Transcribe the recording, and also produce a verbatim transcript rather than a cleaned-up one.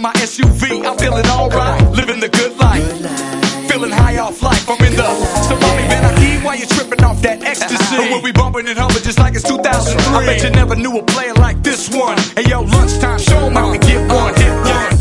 my S U V, I'm feeling alright, living the good life, feeling high off life. I'm in the so mommy, man, I keep while you tripping off that ecstasy. And we'll be bumping and humming just like it's two thousand three. I bet you never knew a player like this one. Hey yo, lunchtime, show 'em how we get one, hit one.